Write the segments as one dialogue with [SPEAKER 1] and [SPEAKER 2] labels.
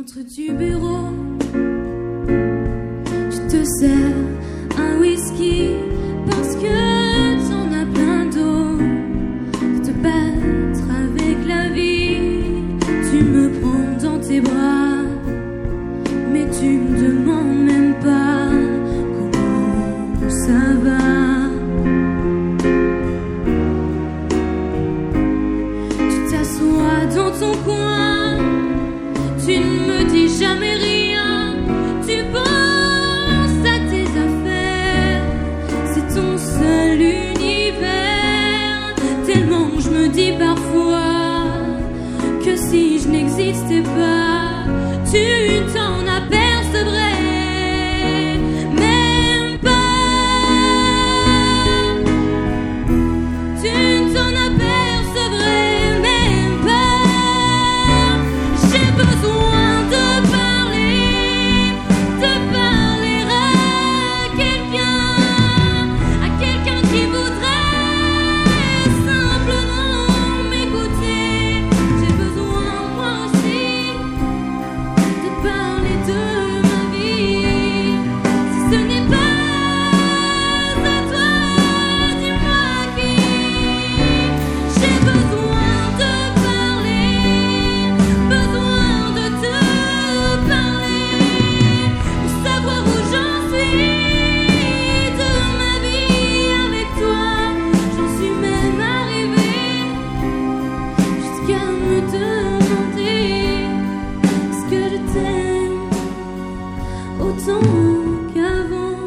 [SPEAKER 1] l'entrée du bureau. Je te sers un whisky parce que t'en as plein d'eau. Te battre avec la vie, tu me prends dans tes bras, mais tu me demandes même pas comment ça va. Tu t'assois dans ton coin, tu ne me dis jamais rien, tu penses à tes affaires, c'est ton seul univers. Tellement je me dis parfois que si je n'existais pas, tu t'en apercevrais même pas. Tu ne t'en apercevrais même pas. J'ai besoin de parler à quelqu'un qui voudrait simplement m'écouter. J'ai besoin moi aussi de parler de ma vie. Si ce n'est pas à toi, dis-moi qui. J'ai besoin de parler, besoin de te parler, pour savoir où j'en suis de ma vie avec toi. J'en suis même arrivée jusqu'à me demander est-ce que je t'aime autant qu'avant.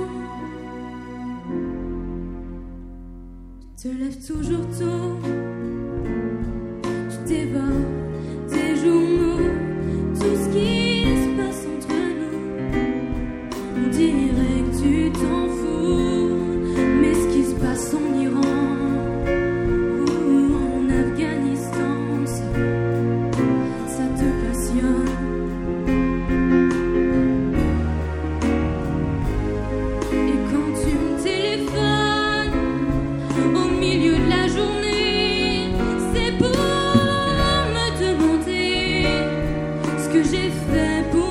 [SPEAKER 1] Tu te lèves toujours tôt, tu dévores tes journaux, tout ce qui se passe entre nous. On dirait que tu t'en fous, mais ce qui se passe en Iran ou en Afghanistan, ça te passionne. Et quand tu me téléphones au milieu de la journée, c'est pour me demander ce que j'ai fait pour